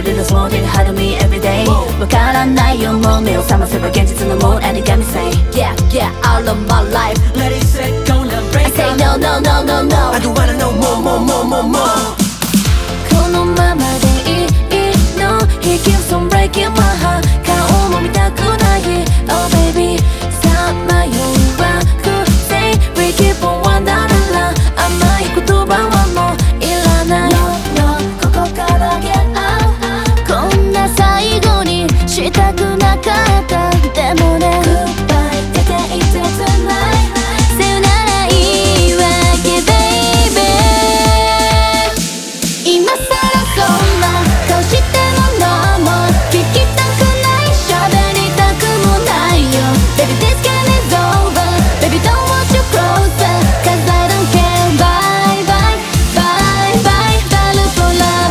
little small thing hide on me every day わからないよもう目を覚ませば現実のもう And it got me say Yeah, yeah, all of my life Let it set, gonna break I say no, no, no, no, no I don't wanna know more, more, more, more, more このままでいいの He keeps on breaking my heart 顔も見たくない Oh baby さまようは不正 We keep on wondering 甘い言葉はもういらない No, no ここから get out こんな最後にしたくなかったでもね Goodbye 出て行って tonight さよなら言い訳 baby 今さらそんな顔してものも聞きたくない喋りたくもないよ Baby this game is over Baby don't want you closer Cause I don't care Bye bye bye bye Battle for love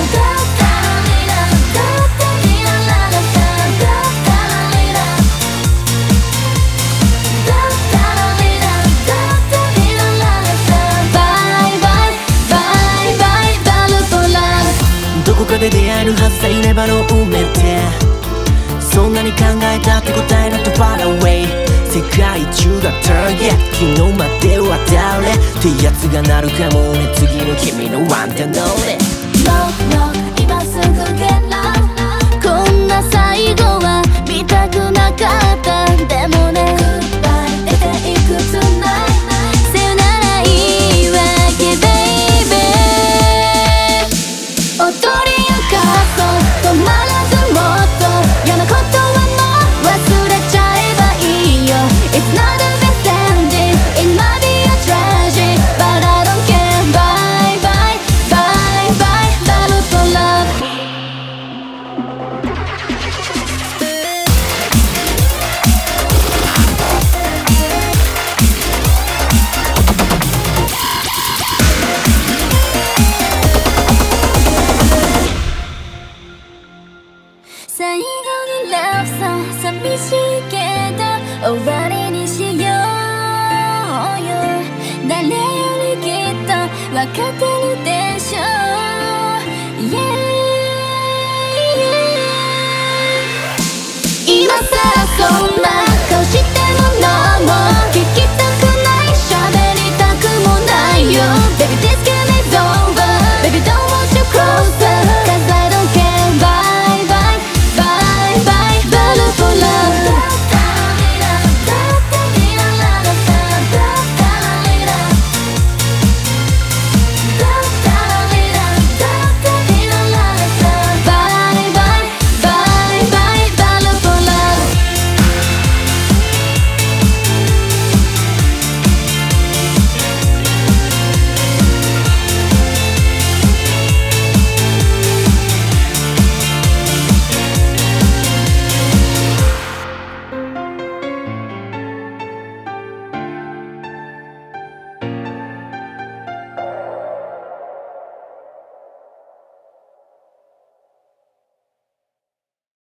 Bye bye bye bye Battle for love どこかで出会えるはずさいればの埋めてそんなに考えたって答えのと far away 世界中が turn yeah 昨日までは誰ってやつがなるかもね次の君のワンテンノーレ No, no 今すぐ get out こんな最後は見たくなかったでもね Goodbye 出て行く tonight さよなら言い訳 baby 踊り明かそう止まらずもっと嫌なことはもう忘れちゃえばいいよ It's not a best ending It might be a tragedy But I don't care Bye bye bye bye Battle for love 最後のラブソング寂しいけど終わりにしようよ誰よりきっと分かってるでしょう、yeah, yeah 今さらそんな